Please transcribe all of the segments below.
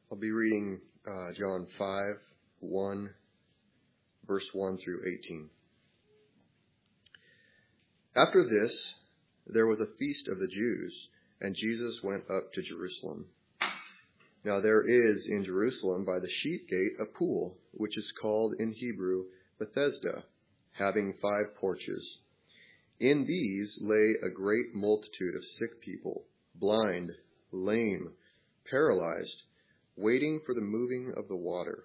I'll be reading John 5:1, verse 1 through 18. After this, there was a feast of the Jews, and Jesus went up to Jerusalem. Now there is in Jerusalem by the sheep gate a pool, which is called in Hebrew Bethesda, having 5 porches. In these lay a great multitude of sick people, blind, lame, paralyzed, waiting for the moving of the water.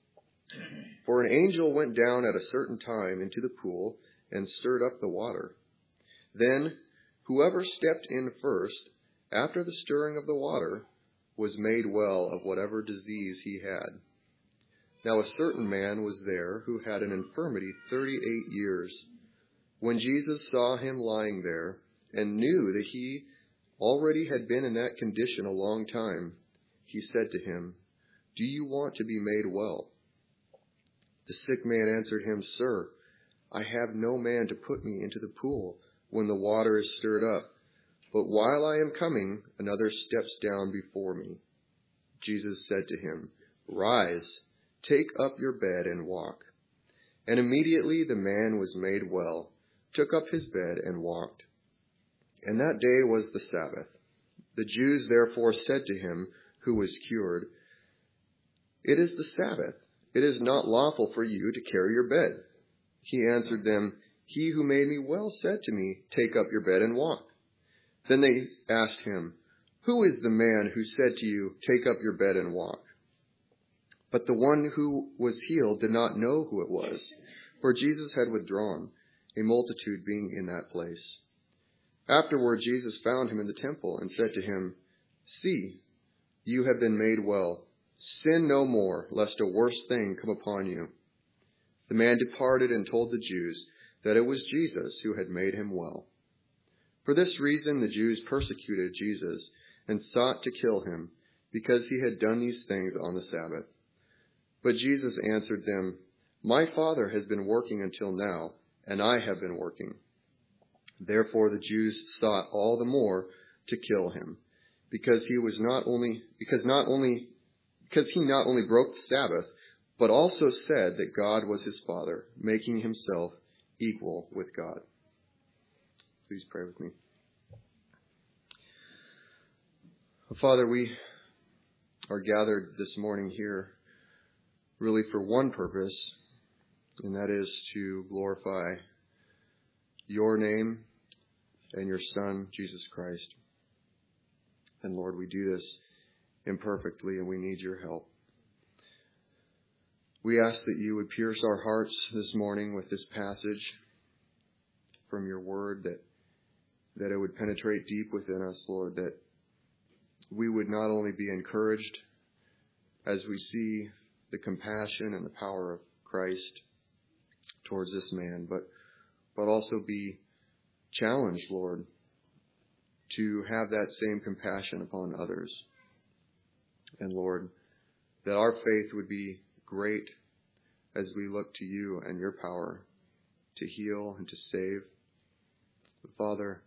For an angel went down at a certain time into the pool and stirred up the water. Then whoever stepped in first, after the stirring of the water, was made well of whatever disease he had. Now a certain man was there who had an infirmity 38 years. When Jesus saw him lying there and knew that he already had been in that condition a long time, he said to him, "Do you want to be made well?" The sick man answered him, "Sir, I have no man to put me into the pool when the water is stirred up. But while I am coming, another steps down before me." Jesus said to him, "Rise, take up your bed and walk." And immediately the man was made well, took up his bed and walked. And that day was the Sabbath. The Jews therefore said to him who was cured, "It is the Sabbath. It is not lawful for you to carry your bed." He answered them, "He who made me well said to me, 'Take up your bed and walk.'" Then they asked him, "Who is the man who said to you, 'Take up your bed and walk'?" But the one who was healed did not know who it was, for Jesus had withdrawn, a multitude being in that place. Afterward Jesus found him in the temple and said to him, "See, you have been made well. Sin no more, lest a worse thing come upon you." The man departed and told the Jews that it was Jesus who had made him well. For this reason the Jews persecuted Jesus and sought to kill him, because he had done these things on the Sabbath. But Jesus answered them, "My Father has been working until now, and I have been working." Therefore the Jews sought all the more to kill him, because he not only broke the Sabbath, but also said that God was his Father, making himself equal with God. Please pray with me. Father, we are gathered this morning here really for one purpose, and that is to glorify your name and your Son, Jesus Christ. And Lord, we do this imperfectly, and we need your help. We ask that you would pierce our hearts this morning with this passage from your word, that it would penetrate deep within us, Lord, that we would not only be encouraged as we see the compassion and the power of Christ towards this man, but also be challenged, Lord, to have that same compassion upon others. And Lord, that our faith would be great as we look to you and your power to heal and to save. Father,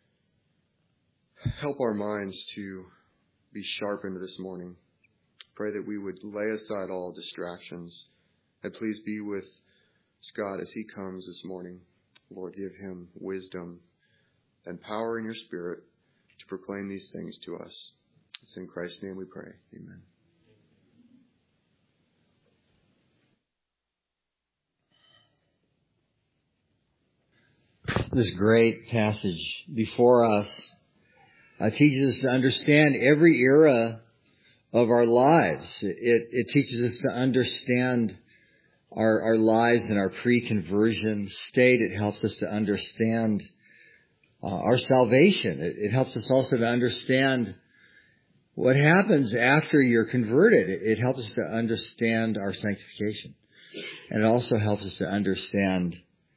help our minds to be sharpened this morning. Pray that we would lay aside all distractions. And please be with Scott as he comes this morning. Lord, give him wisdom and power in your Spirit to proclaim these things to us. It's in Christ's name we pray. Amen. This great passage before us teaches us to understand every era of our lives. It teaches us to understand our lives in our pre-conversion state. It helps us to understand our salvation. It helps us also to understand what happens after you're converted. It helps us to understand our sanctification. And it also helps us to understand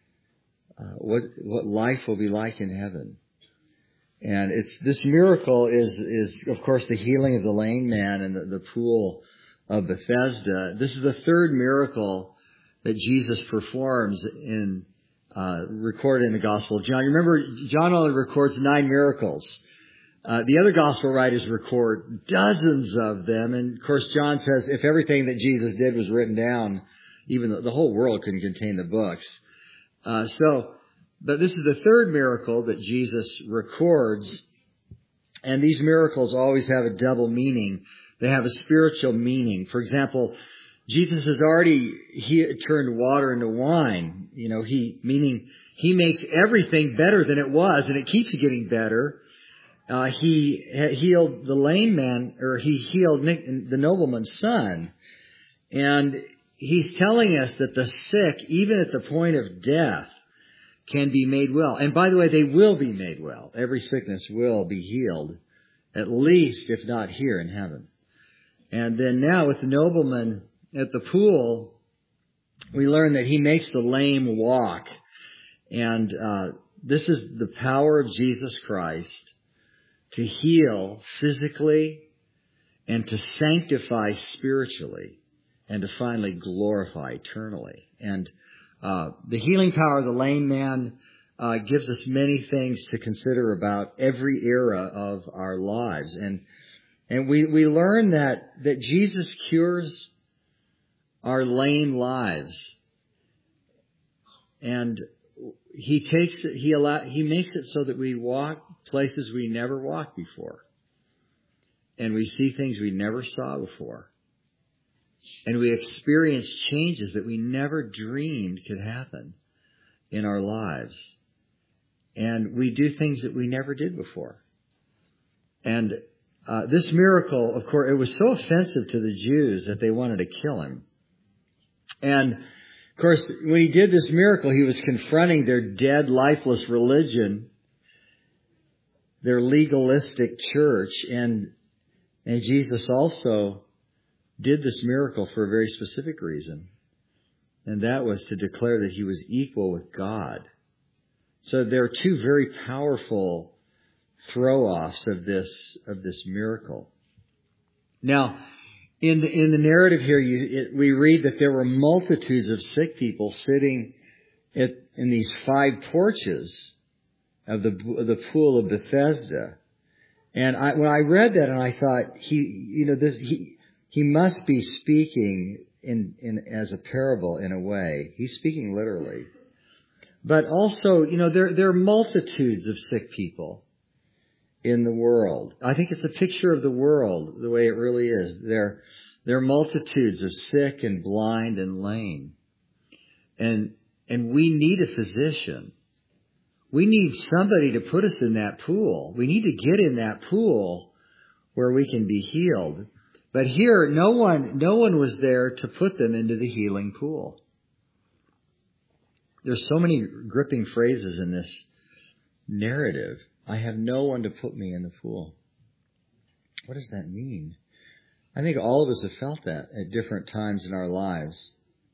what life will be like in heaven. And this miracle is of course the healing of the lame man in the pool of Bethesda. This is the third miracle that Jesus performs recorded in the Gospel of John. You remember, John only records 9 miracles. The other gospel writers record dozens of them. And of course, John says if everything that Jesus did was written down, even the whole world couldn't contain the books. But this is the third miracle that Jesus records. And these miracles always have a double meaning. They have a spiritual meaning. For example, Jesus has already turned water into wine. Meaning he makes everything better than it was, and it keeps getting better. He healed the lame man, or he healed the nobleman's son. And he's telling us that the sick, even at the point of death, can be made well. And by the way, they will be made well. Every sickness will be healed, at least, if not here in heaven. And then now with the nobleman at the pool, we learn that he makes the lame walk. And this is the power of Jesus Christ to heal physically and to sanctify spiritually and to finally glorify eternally. And the healing power of the lame man gives us many things to consider about every era of our lives. And we learn that Jesus cures our lame lives. And he makes it so that we walk places we never walked before. And we see things we never saw before. And we experience changes that we never dreamed could happen in our lives. And we do things that we never did before. And this miracle, of course, it was so offensive to the Jews that they wanted to kill him. And, of course, when he did this miracle, he was confronting their dead, lifeless religion, their legalistic church. And Jesus also did this miracle for a very specific reason. And that was to declare that he was equal with God. So there are two very powerful throw-offs of this miracle. Now, in the narrative here, we read that there were multitudes of sick people sitting in these 5 porches of the pool of Bethesda. And when I read that, and I thought, he must be speaking as a parable in a way. He's speaking literally. But also, there are multitudes of sick people in the world. I think it's a picture of the world, the way it really is. There are multitudes of sick and blind and lame. And we need a physician. We need somebody to put us in that pool. We need to get in that pool where we can be healed. But here, no one was there to put them into the healing pool. There's so many gripping phrases in this narrative. I have no one to put me in the pool. What does that mean? I think all of us have felt that at different times in our lives.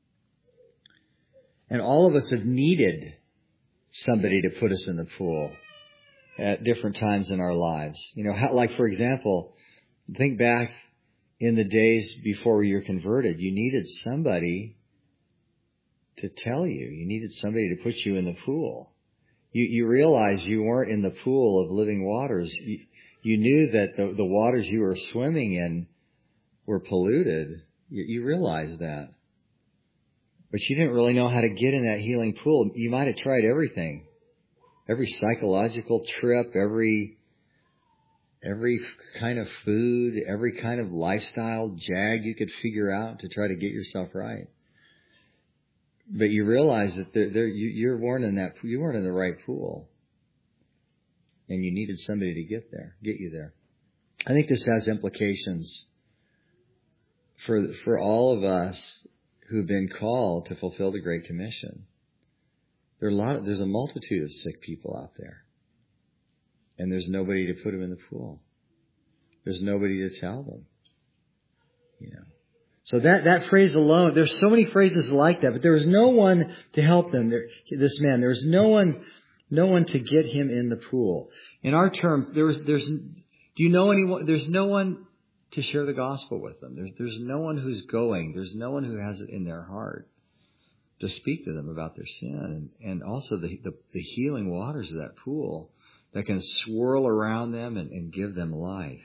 And all of us have needed somebody to put us in the pool at different times in our lives. Like, for example, think back in the days before you were converted. You needed somebody to tell you. You needed somebody to put you in the pool. You realized you weren't in the pool of living waters. You knew that the waters you were swimming in were polluted. You realized that. But you didn't really know how to get in that healing pool. You might have tried everything. Every psychological trip, every kind of food, every kind of lifestyle jag you could figure out to try to get yourself right. But you realize that you weren't in the right pool, and you needed somebody to get you there. I think this has implications for all of us who've been called to fulfill the Great Commission. There's a multitude of sick people out there, and there's nobody to put them in the pool. There's nobody to tell them. So that phrase alone, there's so many phrases like that, but there was no one to help them. This man, there was no one to get him in the pool. In our terms, do you know anyone? There's no one to share the gospel with them. There's no one who's going. There's no one who has it in their heart to speak to them about their sin, and also the healing waters of that pool that can swirl around them and give them life.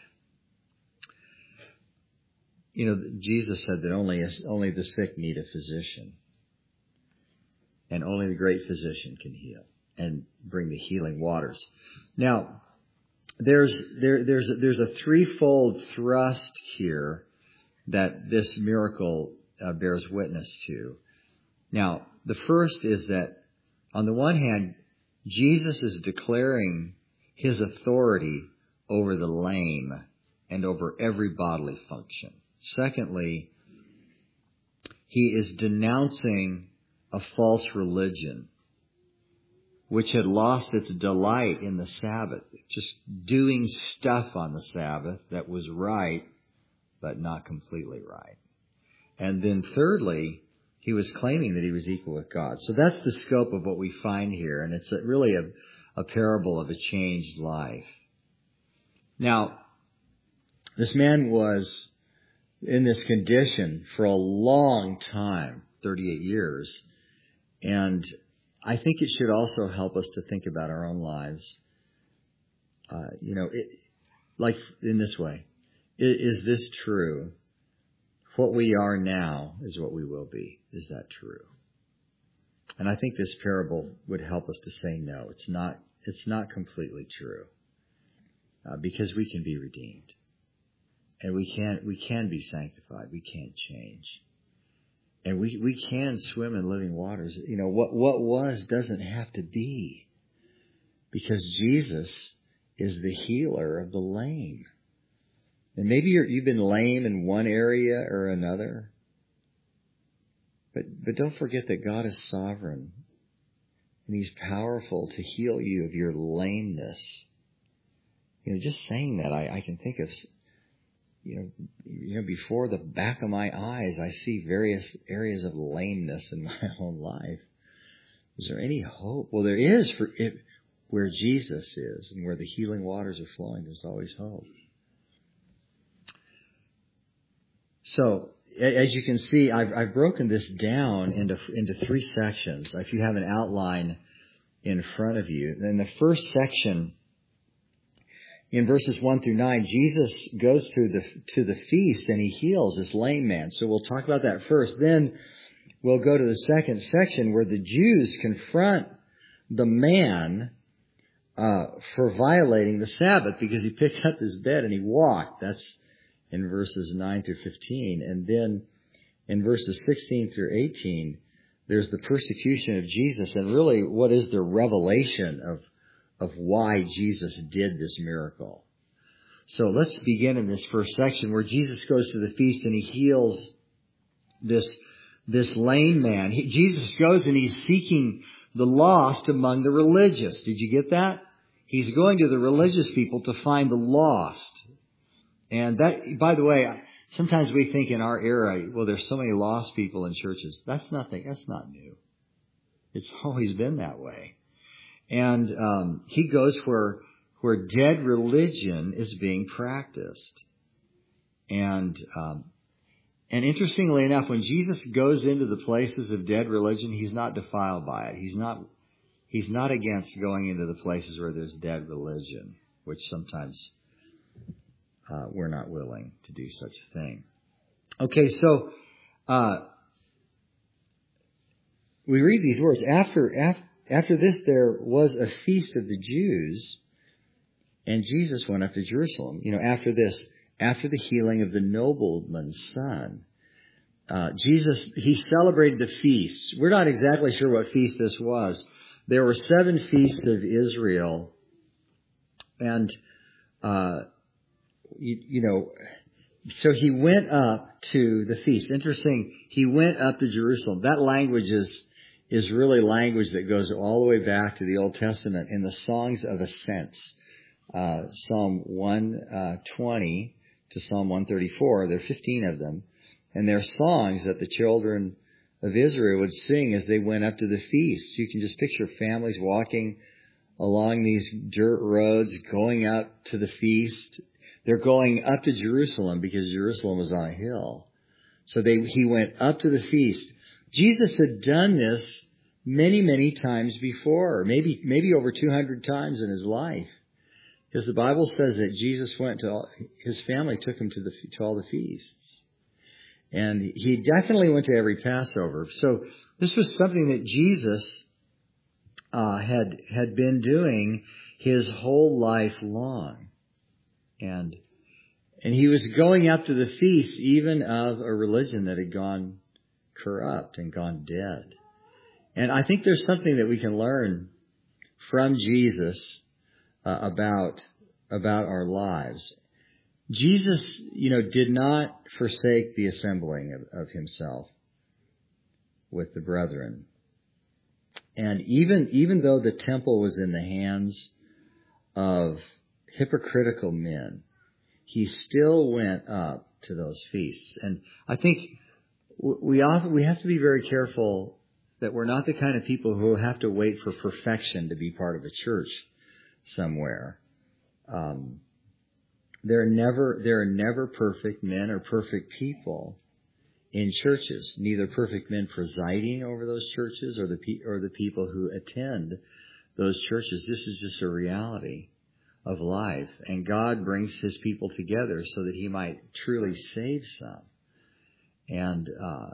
You know, Jesus said that only the sick need a physician. And only the great physician can heal and bring the healing waters. Now, there's a threefold thrust here that this miracle bears witness to. Now, the first is that, on the one hand, Jesus is declaring his authority over the lame and over every bodily function. Secondly, he is denouncing a false religion which had lost its delight in the Sabbath, just doing stuff on the Sabbath that was right, but not completely right. And then thirdly, he was claiming that he was equal with God. So that's the scope of what we find here, and it's really a parable of a changed life. Now, this man was in this condition for a long time, 38 years, and I think it should also help us to think about our own lives. Like in this way, is this true? What we are now is what we will be. Is that true? And I think this parable would help us to say no. It's not completely true, because we can be redeemed, and we can be sanctified. We can change. And we can swim in living waters. You know, what was doesn't have to be. Because Jesus is the healer of the lame. And maybe you've been lame in one area or another. But don't forget that God is sovereign. And He's powerful to heal you of your lameness. You know, just saying that, I can think of, before the back of my eyes, I see various areas of lameness in my own life. Is there any hope? Well, there is for it. Where Jesus is and where the healing waters are flowing, there's always hope. So, as you can see, I've broken this down into three sections. If you have an outline in front of you, then the first section, in verses 1 through 9, Jesus goes to the feast and he heals this lame man. So we'll talk about that first. Then we'll go to the second section where the Jews confront the man for violating the Sabbath because he picked up his bed and he walked. That's in verses 9 through 15. And then in verses 16 through 18, there's the persecution of Jesus and really what is the revelation of why Jesus did this miracle. So let's begin in this first section where Jesus goes to the feast and he heals this lame man. Jesus goes and he's seeking the lost among the religious. Did you get that? He's going to the religious people to find the lost. And that, by the way, sometimes we think in our era, well, there's so many lost people in churches. That's not new. It's always been that way. And he goes where dead religion is being practiced. And interestingly enough, when Jesus goes into the places of dead religion, he's not defiled by it. He's not against going into the places where there's dead religion, which sometimes we're not willing to do such a thing. Okay, so we read these words. After this, there was a feast of the Jews, and Jesus went up to Jerusalem. You know, after the healing of the nobleman's son, Jesus, he celebrated the feasts. We're not exactly sure what feast this was. There were 7 feasts of Israel, and so he went up to the feast. Interesting, he went up to Jerusalem. That language is really language that goes all the way back to the Old Testament in the Songs of Ascents. Psalm 120 to Psalm 134. There are 15 of them. And they're songs that the children of Israel would sing as they went up to the feast. You can just picture families walking along these dirt roads, going up to the feast. They're going up to Jerusalem because Jerusalem was on a hill. So he went up to the feast. Jesus had done this many, many times before, maybe over 200 times in his life. Because the Bible says that Jesus went to his family took him to all the feasts. And he definitely went to every Passover. So this was something that Jesus had been doing his whole life long. And he was going up to the feast even of a religion that had gone corrupt and gone dead. And I think there's something that we can learn from Jesus about our lives. Jesus, did not forsake the assembling of himself with the brethren. And even though the temple was in the hands of hypocritical men, he still went up to those feasts. And I think we have to be very careful that we're not the kind of people who have to wait for perfection to be part of a church somewhere. There are never perfect men or perfect people in churches. Neither perfect men presiding over those churches or the people who attend those churches. This is just a reality of life, and God brings his people together so that he might truly save some. And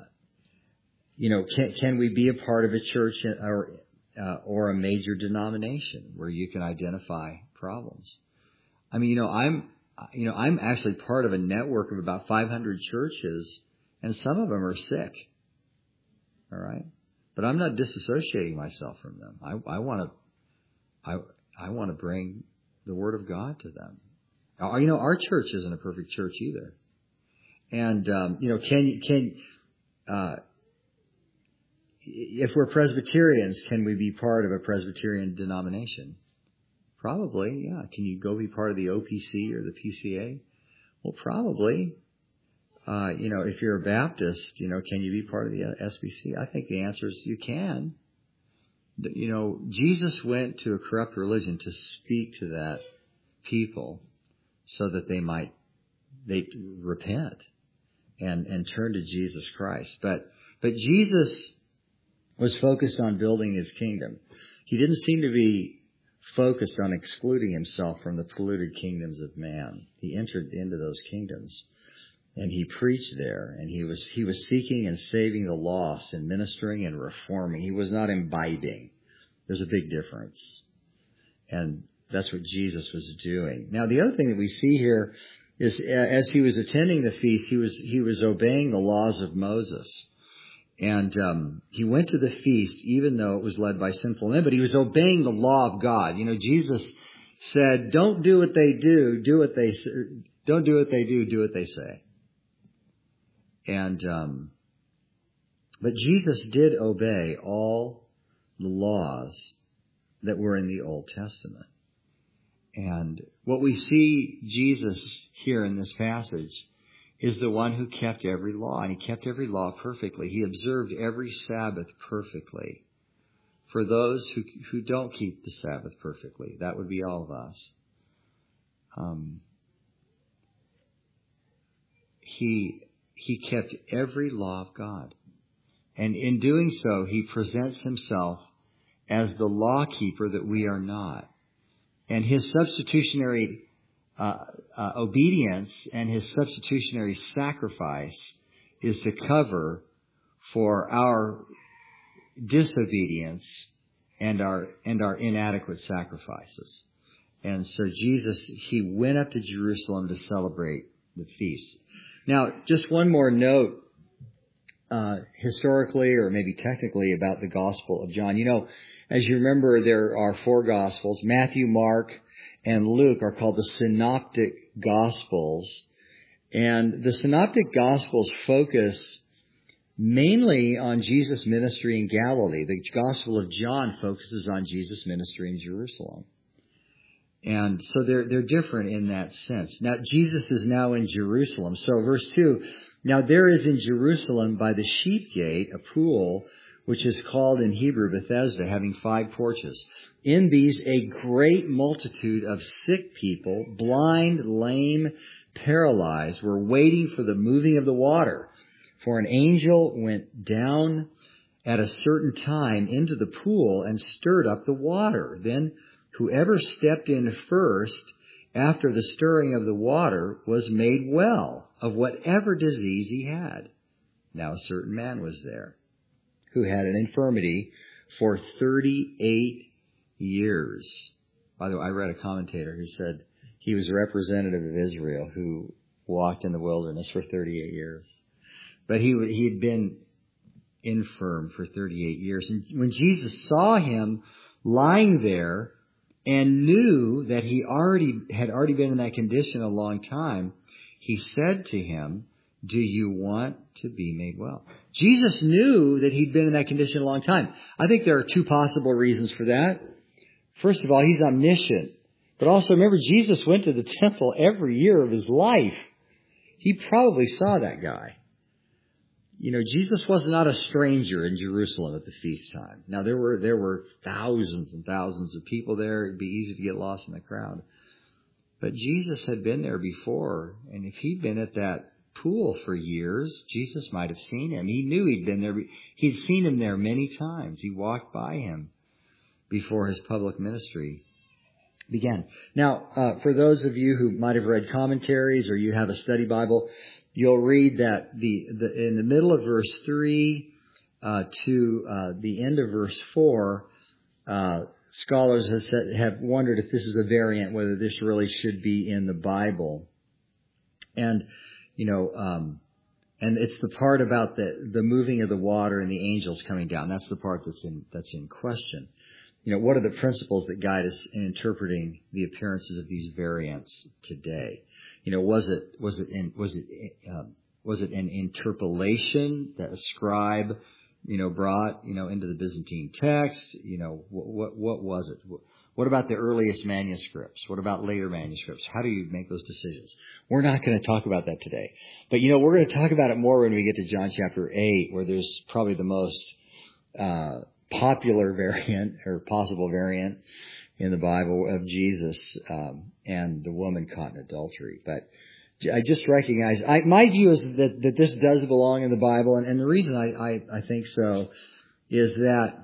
can we be a part of a church or a major denomination where you can identify problems? I mean, I'm actually part of a network of about 500 churches, and some of them are sick. All right, but I'm not disassociating myself from them. I want to bring the Word of God to them. Our church isn't a perfect church either. And if we're Presbyterians, can we be part of a Presbyterian denomination? Probably, yeah. Can you go be part of the OPC or the PCA? Well, probably. If you're a Baptist, can you be part of the SBC? I think the answer is you can. Jesus went to a corrupt religion to speak to that people so that they repent and turn to Jesus Christ. But Jesus was focused on building his kingdom. He didn't seem to be focused on excluding himself from the polluted kingdoms of man. He entered into those kingdoms and he preached there, and he was seeking and saving the lost and ministering and reforming. He was not imbibing. There's a big difference. And that's what Jesus was doing. Now, the other thing that we see here is as he was attending the feast, he was obeying the laws of Moses. And he went to the feast even though it was led by sinful men, but he was obeying the law of God. Jesus said, don't do what they do, do what they say. Don't do what they do what they say. And but Jesus did obey all the laws that were in the Old Testament. And what we see Jesus here in this passage is the one who kept every law, and he kept every law perfectly. He observed every Sabbath perfectly. For those who don't keep the Sabbath perfectly, that would be all of us. He kept every law of God. And in doing so, he presents himself as the law keeper that we are not. And his substitutionary obedience and his substitutionary sacrifice is to cover for our disobedience and our inadequate sacrifices. And so Jesus, he went up to Jerusalem to celebrate the feast. Now, just one more note, historically or maybe technically about the Gospel of John. As you remember, there are 4 Gospels. Matthew, Mark, and Luke are called the Synoptic Gospels. And the Synoptic Gospels focus mainly on Jesus' ministry in Galilee. The Gospel of John focuses on Jesus' ministry in Jerusalem. And so they're different in that sense. Now, Jesus is now in Jerusalem. So verse 2, now there is in Jerusalem by the sheep gate a pool, which is called in Hebrew Bethesda, having 5 porches. In these a great multitude of sick people, blind, lame, paralyzed, were waiting for the moving of the water. For an angel went down at a certain time into the pool and stirred up the water. Then whoever stepped in first after the stirring of the water, was made well of whatever disease he had. Now a certain man was there who had an infirmity for 38 years. By the way, I read a commentator who said he was a representative of Israel who walked in the wilderness for 38 years. But he had been infirm for 38 years. And when Jesus saw him lying there and knew that he had already been in that condition a long time, he said to him, "Do you want to be made well?" Jesus knew that he'd been in that condition a long time. I think there are two possible reasons for that. First of all, he's omniscient. But also remember, Jesus went to the temple every year of his life. He probably saw that guy. You know, Jesus was not a stranger in Jerusalem at the feast time. Now, there were thousands and thousands of people there. It'd be easy to get lost in the crowd. But Jesus had been there before. And if he'd been at that pool for years, Jesus might have seen him. He knew he'd been there. He'd seen him there many times. He walked by him before his public ministry began. Now, for those of you who might have read commentaries or you have a study Bible, you'll read that in the middle of verse 3 to the end of verse 4, scholars have wondered if this is a variant, whether this really should be in the Bible. And, and it's the part about the moving of the water and the angels coming down. That's the part that's in question. What are the principles that guide us in interpreting the appearances of these variants today? Was it an interpolation that a scribe, brought, into the Byzantine text? What was it? What about the earliest manuscripts? What about later manuscripts? How do you make those decisions? We're not going to talk about that today. But, we're going to talk about it more when we get to John chapter 8, where there's probably the most popular variant or possible variant in the Bible of Jesus and the woman caught in adultery. But I just recognize, my view is that this does belong in the Bible, and the reason I think so is that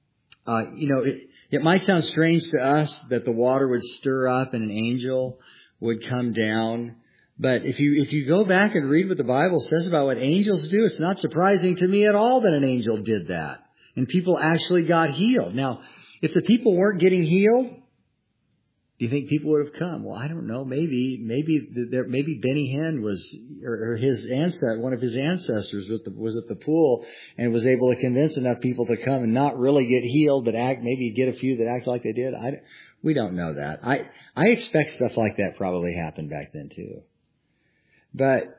it might sound strange to us that the water would stir up and an angel would come down. But if you go back and read what the Bible says about what angels do, it's not surprising to me at all that an angel did that. And people actually got healed. Now, if the people weren't getting healed, do you think people would have come? Well, I don't know. Maybe Benny Hinn or his ancestor, one of his ancestors was at the pool and was able to convince enough people to come and not really get healed, but maybe get a few that act like they did. We don't know that. I expect stuff like that probably happened back then too. But,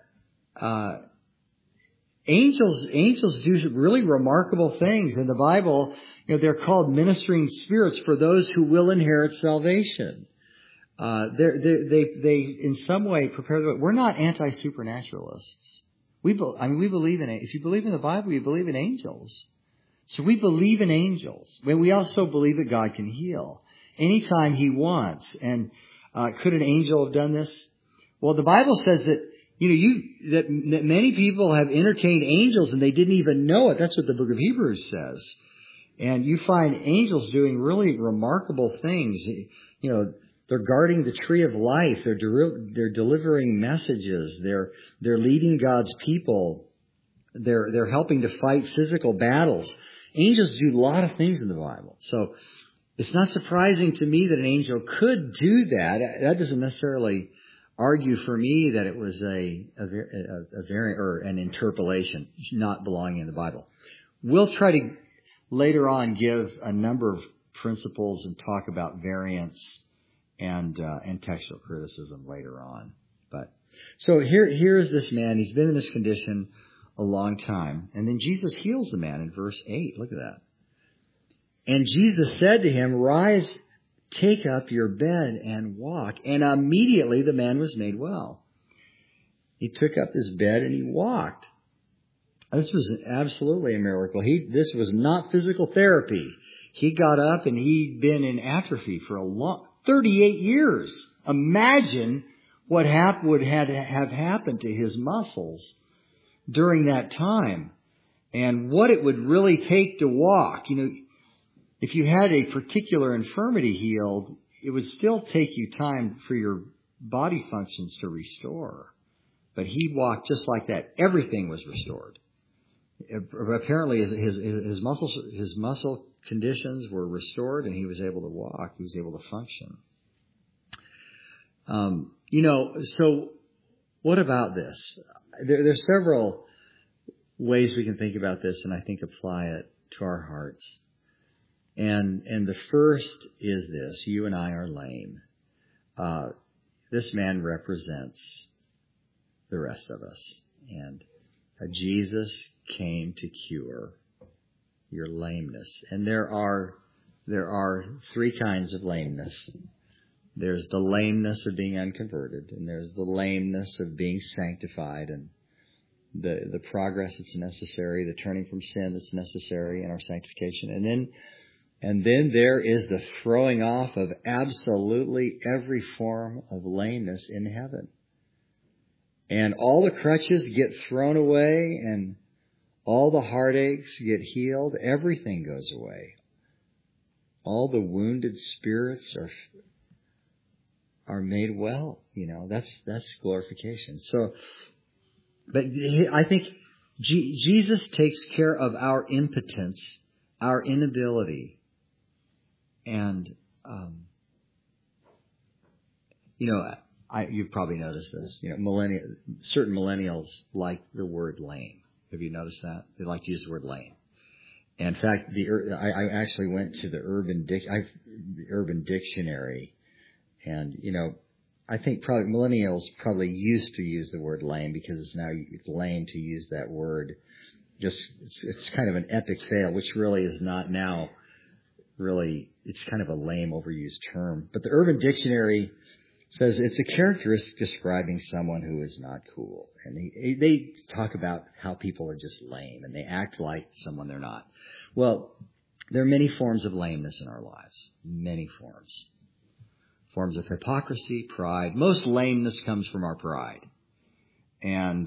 angels do really remarkable things in the Bible. They're called ministering spirits for those who will inherit salvation. They in some way prepare the way. We're not anti-supernaturalists. We believe in it. If you believe in the Bible, you believe in angels. So we believe in angels. We also believe that God can heal anytime He wants. And could an angel have done this? Well, the Bible says that that many people have entertained angels and they didn't even know it. That's what the book of Hebrews says. And you find angels doing really remarkable things. They're guarding the tree of life. They're delivering messages. They're leading God's people. They're helping to fight physical battles. Angels do a lot of things in the Bible. So it's not surprising to me that an angel could do that. That doesn't necessarily argue for me that it was a variant or an interpolation not belonging in the Bible. We'll try to later on give a number of principles and talk about variants and textual criticism later on. But so here's this man. He's been in this condition a long time, and then Jesus heals the man in verse 8. Look at that. And Jesus said to him, "Rise, take up your bed and walk." And immediately the man was made well. He took up his bed and he walked. This was absolutely a miracle. This was not physical therapy. He got up and he'd been in atrophy for 38 years. Imagine what would have happened to his muscles during that time and what it would really take to walk. If you had a particular infirmity healed, it would still take you time for your body functions to restore. But he walked just like that. Everything was restored. Apparently his muscle conditions were restored, and he was able to walk. He was able to function. So what about this? There's several ways we can think about this, and I think apply it to our hearts. And the first is this: you and I are lame. This man represents the rest of us, and Jesus came to cure your lameness. And there are three kinds of lameness. There's the lameness of being unconverted, and there's the lameness of being sanctified, and the progress that's necessary, the turning from sin that's necessary in our sanctification. And then there is the throwing off of absolutely every form of lameness in heaven. And all the crutches get thrown away, and all the heartaches get healed. Everything goes away. All the wounded spirits are made well. That's glorification. So, but I think Jesus takes care of our impotence, our inability. And, you've probably noticed this. Certain millennials like the word lame. Have you noticed that? They like to use the word lame. And in fact, I actually went to the Urban Dictionary, and I think probably millennials probably used to use the word lame because it's now lame to use that word. It's kind of an epic fail, which really is not now. Really, it's kind of a lame, overused term. But the Urban Dictionary says it's a characteristic describing someone who is not cool. And they talk about how people are just lame and they act like someone they're not. Well, there are many forms of lameness in our lives. Many forms. Forms of hypocrisy, pride. Most lameness comes from our pride. And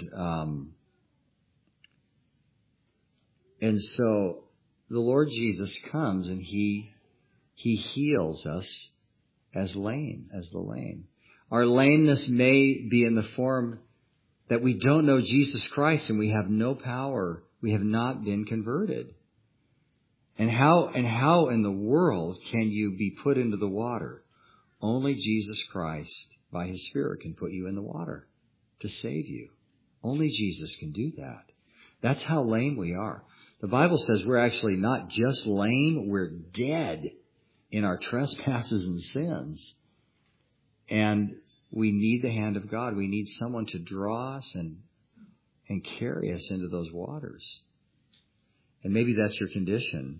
so the Lord Jesus comes and He heals us as the lame. Our lameness may be in the form that we don't know Jesus Christ and we have no power. We have not been converted. And how in the world can you be put into the water? Only Jesus Christ, by His Spirit, can put you in the water to save you. Only Jesus can do that. That's how lame we are. The Bible says we're actually not just lame, we're dead in our trespasses and sins. And we need the hand of God. We need someone to draw us and carry us into those waters. And maybe that's your condition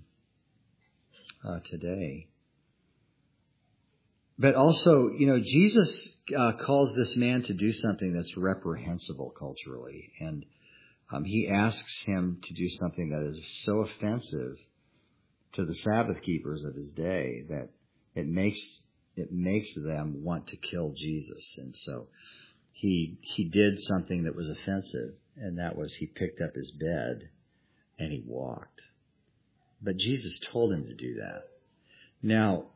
today. But also, Jesus calls this man to do something that's reprehensible culturally. And He asks him to do something that is so offensive to the Sabbath keepers of his day that it makes them want to kill Jesus. And so he did something that was offensive, and that was he picked up his bed and he walked. But Jesus told him to do that. Now,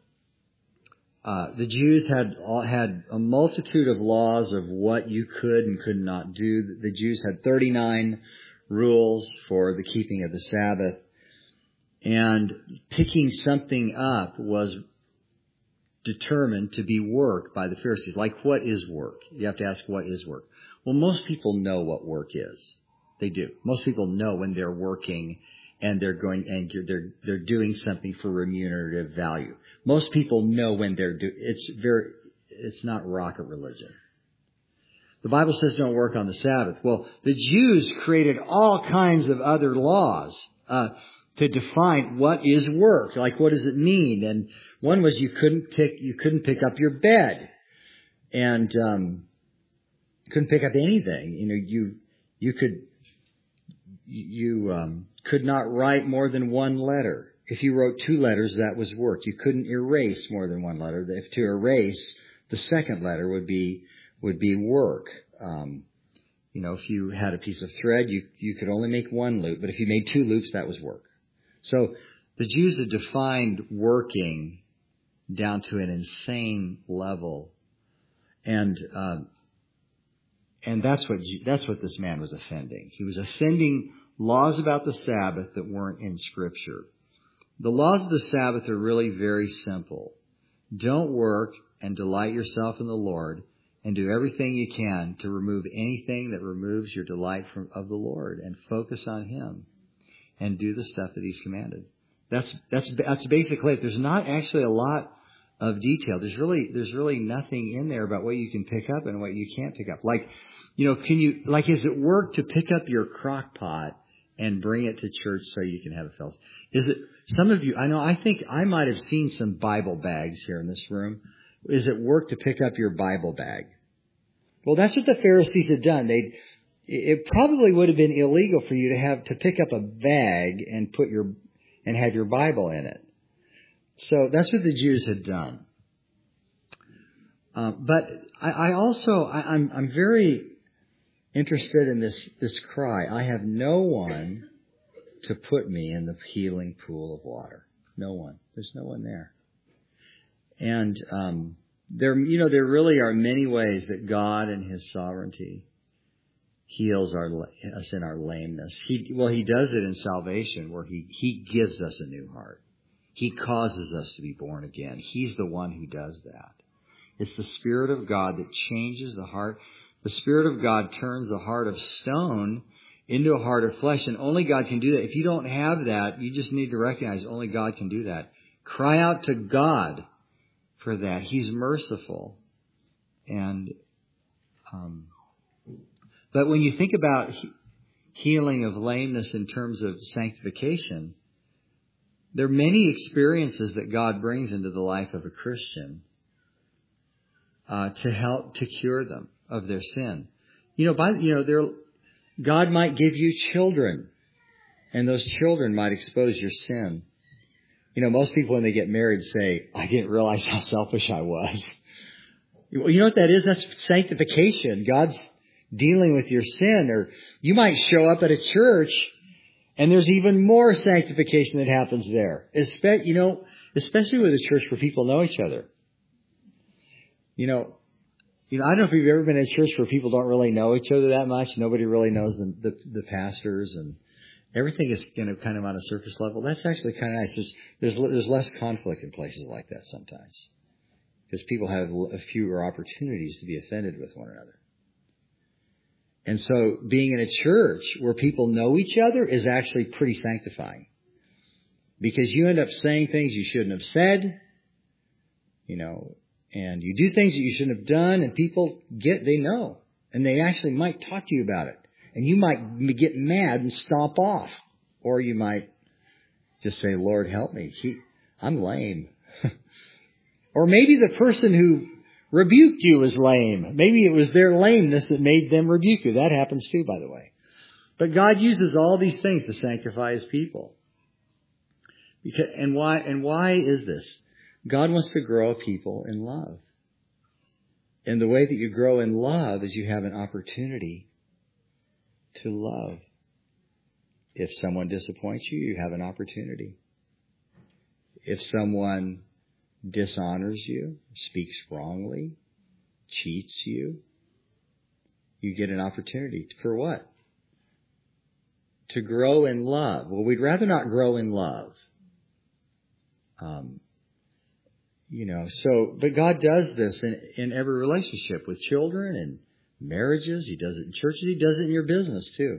the Jews had a multitude of laws of what you could and could not do. The Jews had 39 rules for the keeping of the Sabbath. And picking something up was determined to be work by the Pharisees. Like, what is work? You have to ask, what is work? Well, most people know what work is. They do. Most people know when they're working and they're doing something for remunerative value. Most people know when they're doing. It's not rocket religion. The Bible says don't work on the Sabbath. Well, the Jews created all kinds of other laws to define what is work. Like, what does it mean? And one was you couldn't pick up your bed, and couldn't pick up anything. You could not write more than one letter. If you wrote 2 letters, that was work. You couldn't erase more than one letter. If to erase, the second letter would be work. If you had a piece of thread, you could only make 1 loop. But if you made 2 loops, that was work. So the Jews had defined working down to an insane level. And that's what this man was offending. He was offending laws about the Sabbath that weren't in Scripture. The laws of the Sabbath are really very simple. Don't work and delight yourself in the Lord, and do everything you can to remove anything that removes your delight of the Lord, and focus on Him and do the stuff that He's commanded. That's basically it. There's not actually a lot of detail. There's really nothing in there about what you can pick up and what you can't pick up. Like, is it work to pick up your crock pot and bring it to church so you can have a fellowship? Is it, some of you, I think I might have seen some Bible bags here in this room. Is it work to pick up your Bible bag? Well, that's what the Pharisees had done. It probably would have been illegal for you to pick up a bag and have your Bible in it. So that's what the Jews had done. But I'm very interested in this cry. I have no one to put me in the healing pool of water. No one. There's no one there. And there really are many ways that God in His sovereignty heals us in our lameness. He does it in salvation, where He gives us a new heart. He causes us to be born again. He's the one who does that. It's the Spirit of God that changes the heart. The Spirit of God turns the heart of stone into a heart of flesh, and only God can do that. If you don't have that, you just need to recognize only God can do that. Cry out to God for that. He's merciful. And but when you think about healing of lameness in terms of sanctification, there are many experiences that God brings into the life of a Christian to help to cure them of their sin. God might give you children, and those children might expose your sin. Most people when they get married say, "I didn't realize how selfish I was." You know what that is? That's sanctification. God's dealing with your sin. Or you might show up at a church and there's even more sanctification that happens there. Especially with a church where people know each other. I don't know if you've ever been in a church where people don't really know each other that much. Nobody really knows the pastors, and everything is kind of on a surface level. That's actually kind of nice. There's less conflict in places like that sometimes, because people have fewer opportunities to be offended with one another. And so being in a church where people know each other is actually pretty sanctifying, because you end up saying things you shouldn't have said, and you do things that you shouldn't have done, and people they know, and they actually might talk to you about it. And you might get mad and stomp off. Or you might just say, "Lord, help me. I'm lame." Or maybe the person who rebuked you is lame. Maybe it was their lameness that made them rebuke you. That happens too, by the way. But God uses all these things to sanctify His people. And why is this? God wants to grow a people in love. And the way that you grow in love is you have an opportunity to love. If someone disappoints you, you have an opportunity. If someone dishonors you, speaks wrongly, cheats you, you get an opportunity. For what? To grow in love. Well, we'd rather not grow in love. But God does this in every relationship, with children and marriages. He does it in churches. He does it in your business too.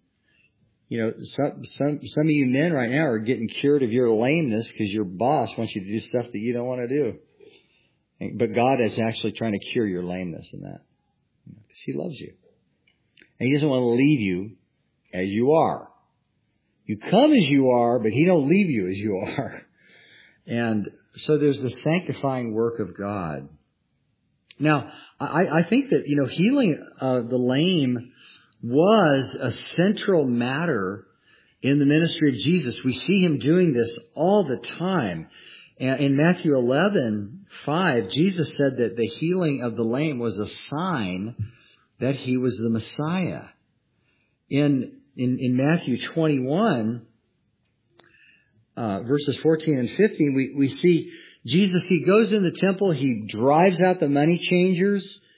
Some of you men right now are getting cured of your lameness because your boss wants you to do stuff that you don't want to do. But God is actually trying to cure your lameness in that, because He loves you, and He doesn't want to leave you as you are. You come as you are, but He don't leave you as you are. And so there's the sanctifying work of God. Now, I think that, healing the lame was a central matter in the ministry of Jesus. We see Him doing this all the time. In Matthew 11:5, Jesus said that the healing of the lame was a sign that He was the Messiah. In Matthew 21, verses 14 and 15, we see Jesus, He goes in the temple, He drives out the money changers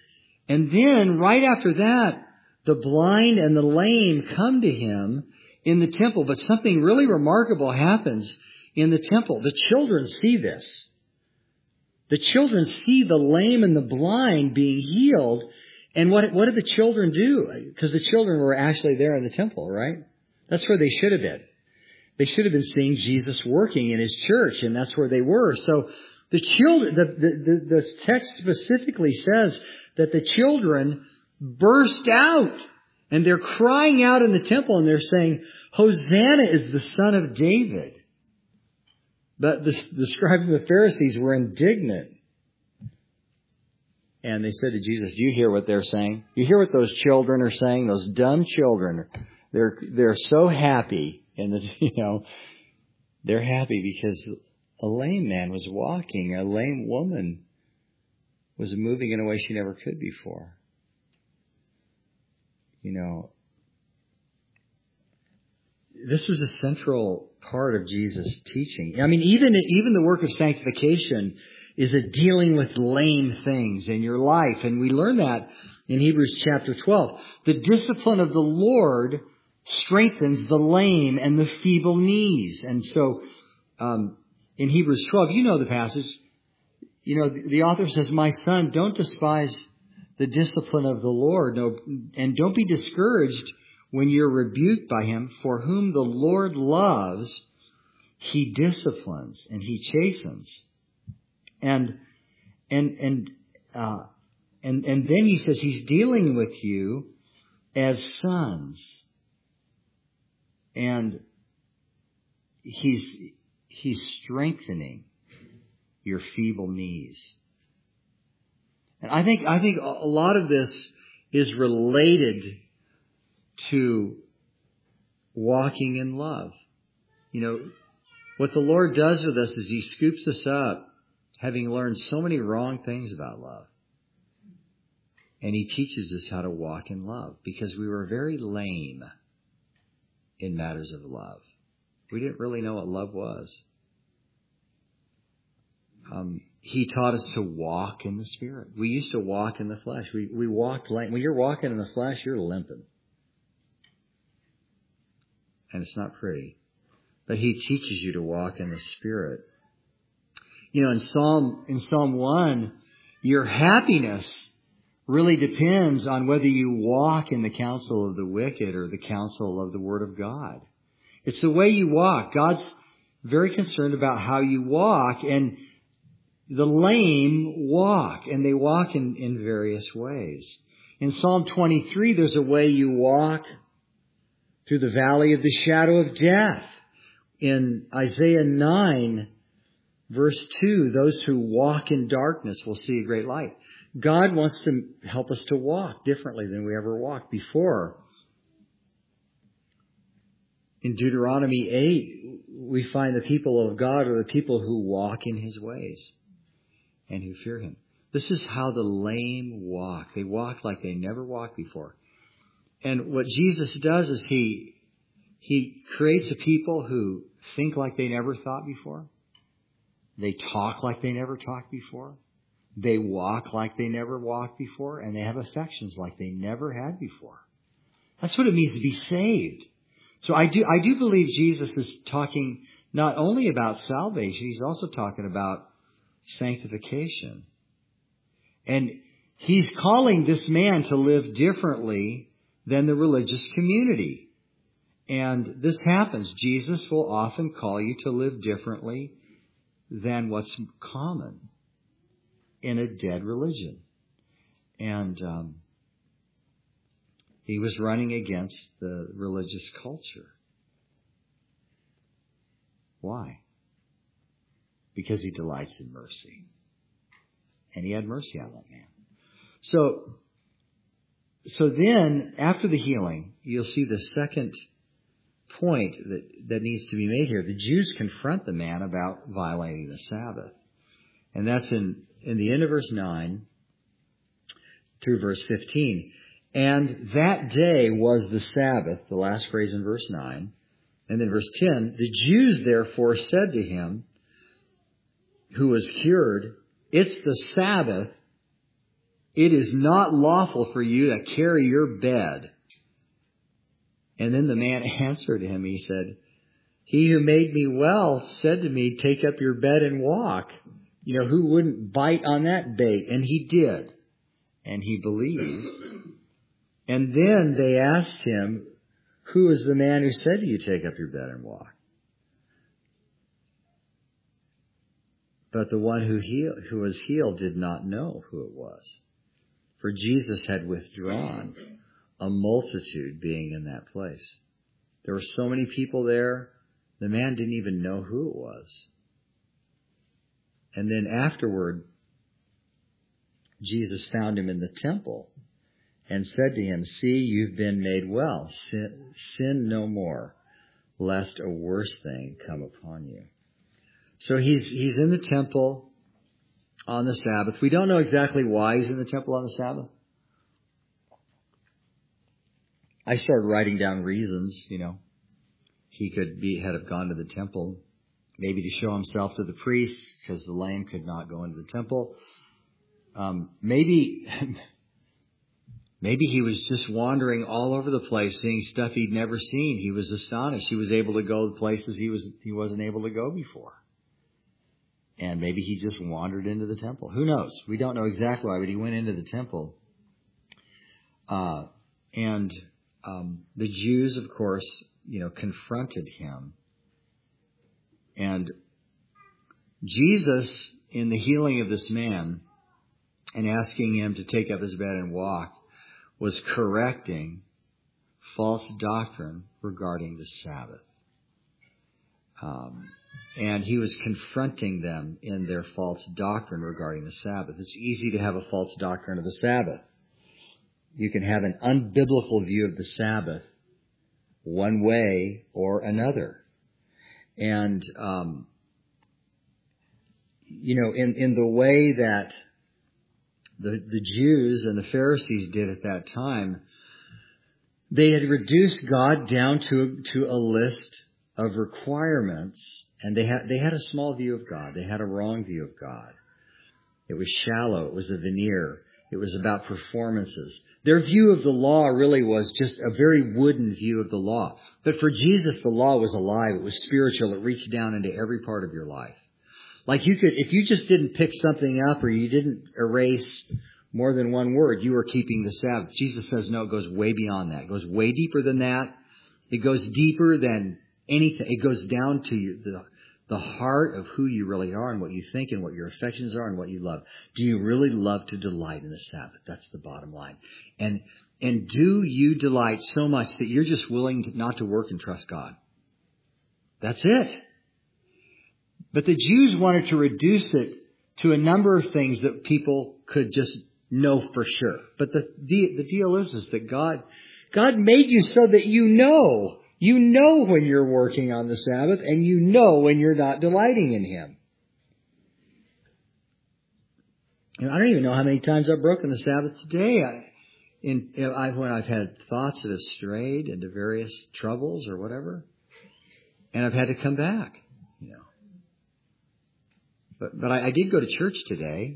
And then right after that, the blind and the lame come to him in the temple. But something really remarkable happens in the temple. The children see this. The children see the lame and the blind being healed. And what did the children do? Because the children were actually there in the temple, right? That's where they should have been. They should have been seeing Jesus working in his church, and that's where they were. So the children, the text specifically says that the children burst out, and they're crying out in the temple, and they're saying, Hosanna is the Son of David. But the scribes and the Pharisees were indignant. And they said to Jesus, do you hear what they're saying? You hear what those children are saying? Those dumb children. They're so happy. And they're happy because a lame man was walking. A lame woman was moving in a way she never could before. This was a central part of Jesus' teaching. I mean, even the work of sanctification is a dealing with lame things in your life. And we learn that in Hebrews chapter 12. The discipline of the Lord strengthens the lame and the feeble knees. And so, in Hebrews 12, you know the passage. The author says, my son, don't despise the discipline of the Lord. No, and don't be discouraged when you're rebuked by him. For whom the Lord loves, he disciplines and he chastens. And then he says he's dealing with you as sons. And he's strengthening your feeble knees. And I think a lot of this is related to walking in love. What the Lord does with us is he scoops us up, having learned so many wrong things about love. And he teaches us how to walk in love because we were very lame in matters of love. We didn't really know what love was. He taught us to walk in the Spirit. We used to walk in the flesh. We walked lame. When you're walking in the flesh, you're limping. And it's not pretty. But he teaches you to walk in the Spirit. In Psalm 1, your happiness really depends on whether you walk in the counsel of the wicked or the counsel of the Word of God. It's the way you walk. God's very concerned about how you walk, and the lame walk, and they walk in various ways. In Psalm 23, there's a way you walk through the valley of the shadow of death. In Isaiah 9, verse 2, those who walk in darkness will see a great light. God wants to help us to walk differently than we ever walked before. In Deuteronomy 8, we find the people of God are the people who walk in his ways and who fear him. This is how the lame walk. They walk like they never walked before. And what Jesus does is he creates a people who think like they never thought before. They talk like they never talked before. They walk like they never walked before. And they have affections like they never had before. That's what it means to be saved. So I do believe Jesus is talking not only about salvation, he's also talking about sanctification. And he's calling this man to live differently than the religious community. And this happens. Jesus will often call you to live differently than what's common in a dead religion. And he was running against the religious culture. Why? Because he delights in mercy. And he had mercy on that man. So then, after the healing, you'll see the second point that needs to be made here. The Jews confront the man about violating the Sabbath. And that's in the end of verse 9 through verse 15. And that day was the Sabbath, the last phrase in verse 9. And then verse 10, the Jews therefore said to him, who was cured, it's the Sabbath. it is not lawful for you to carry your bed. And then the man answered him. He said, he who made me well said to me, take up your bed and walk. You know, who wouldn't bite on that bait? And he did. And he believed. And then they asked him, who is the man who said to you, take up your bed and walk? But the one who was healed did not know who it was. For Jesus had withdrawn, a multitude being in that place. There were so many people there, the man didn't even know who it was. And then afterward, Jesus found him in the temple and said to him, see, you've been made well. Sin no more, lest a worse thing come upon you. So he's in the temple on the Sabbath. We don't know exactly why he's in the temple on the Sabbath. I started writing down reasons, He could have gone to the temple, maybe to show himself to the priests, because the lame could not go into the temple. Maybe he was just wandering all over the place, seeing stuff he'd never seen. He was astonished. He was able to go to places he wasn't able to go before. And maybe he just wandered into the temple. Who knows? We don't know exactly why, but he went into the temple. And the Jews, of course, confronted him. And Jesus, in the healing of this man and asking him to take up his bed and walk, was correcting false doctrine regarding the Sabbath. And he was confronting them in their false doctrine regarding the Sabbath. It's easy to have a false doctrine of the Sabbath. You can have an unbiblical view of the Sabbath one way or another. And, in the way that the Jews and the Pharisees did at that time, they had reduced God down to a list of requirements, and they had a small view of God. They had a wrong view of God. It was shallow. It was a veneer. It was about performances. Their view of the law really was just a very wooden view of the law. But for Jesus, the law was alive. It was spiritual. It reached down into every part of your life. Like if you just didn't pick something up or you didn't erase more than one word, you were keeping the Sabbath. Jesus says, no, it goes way beyond that. It goes way deeper than that. It goes deeper than anything. It goes down to the heart of who you really are and what you think and what your affections are and what you love. Do you really love to delight in the Sabbath? That's the bottom line. And do you delight so much that you're just willing not to work and trust God? That's it. But the Jews wanted to reduce it to a number of things that people could just know for sure. But the deal is that God made you so that you know when you're working on the Sabbath, and you know when you're not delighting in Him. I don't even know how many times I've broken the Sabbath today. When I've had thoughts that have strayed into various troubles or whatever, and I've had to come back. But I did go to church today.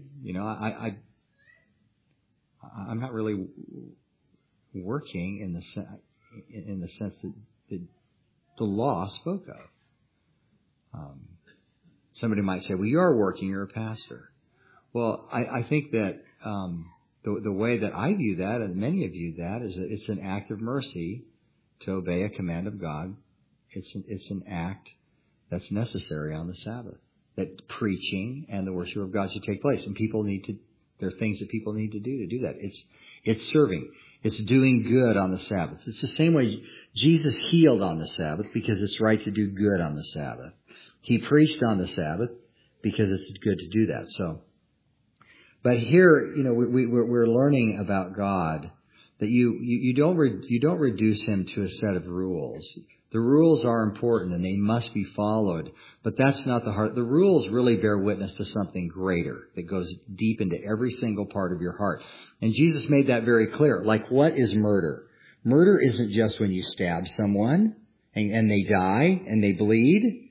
I'm not really working in the sense that the law spoke of. Somebody might say, well, you are working, you're a pastor. Well, I think that the way that I view that, and many of you that, is that it's an act of mercy to obey a command of God. It's an act that's necessary on the Sabbath, that preaching and the worship of God should take place. And there are things that people need to do that. It's serving. It's doing good on the Sabbath. It's the same way Jesus healed on the Sabbath because it's right to do good on the Sabbath. He preached on the Sabbath because it's good to do that. But here, we're learning about God that you don't reduce Him to a set of rules. The rules are important and they must be followed, but that's not the heart. The rules really bear witness to something greater that goes deep into every single part of your heart. And Jesus made that very clear. Like, what is murder? Murder isn't just when you stab someone and they die and they bleed.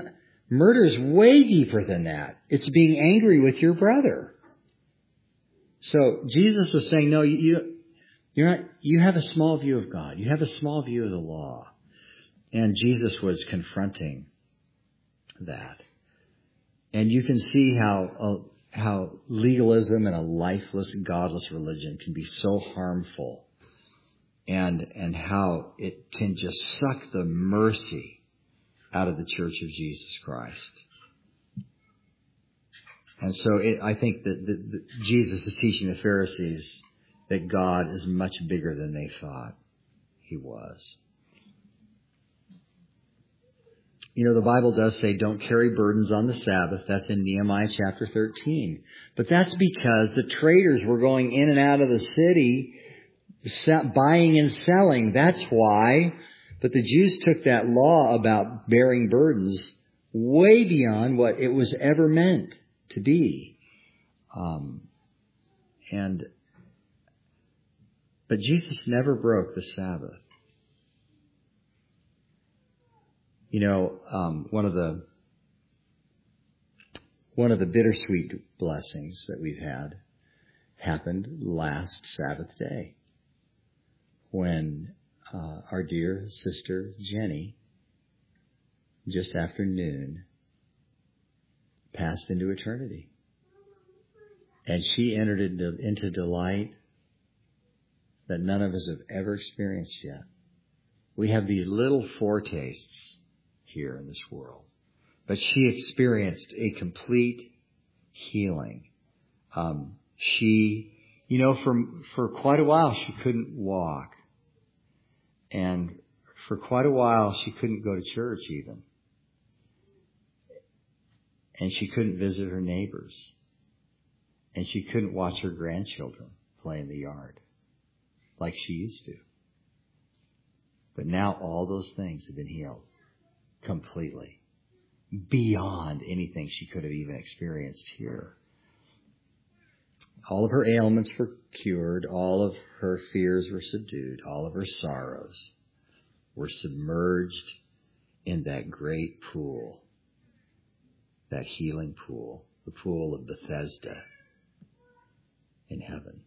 Murder is way deeper than that. It's being angry with your brother. So Jesus was saying, no, you're not, you have a small view of God. You have a small view of the law. And Jesus was confronting that. And you can see how legalism and a lifeless, godless religion can be so harmful, and how it can just suck the mercy out of the Church of Jesus Christ. And so I think that Jesus is teaching the Pharisees that God is much bigger than they thought He was. You know, the Bible does say don't carry burdens on the Sabbath. That's in Nehemiah chapter 13. But that's because the traders were going in and out of the city, buying and selling. That's why. But the Jews took that law about bearing burdens way beyond what it was ever meant to be. But Jesus never broke the Sabbath. You know, one of the bittersweet blessings that we've had happened last Sabbath day, when our dear sister Jenny, just after noon, passed into eternity. And she entered into delight that none of us have ever experienced yet. We have these little foretastes here in this world. But she experienced a complete healing. She, you know, for quite a while she couldn't walk. And for quite a while she couldn't go to church even. And she couldn't visit her neighbors. And she couldn't watch her grandchildren play in the yard like she used to. But now all those things have been healed completely, beyond anything she could have even experienced here. All of her ailments were cured. All of her fears were subdued. All of her sorrows were submerged in that great pool, that healing pool, the pool of Bethesda in heaven.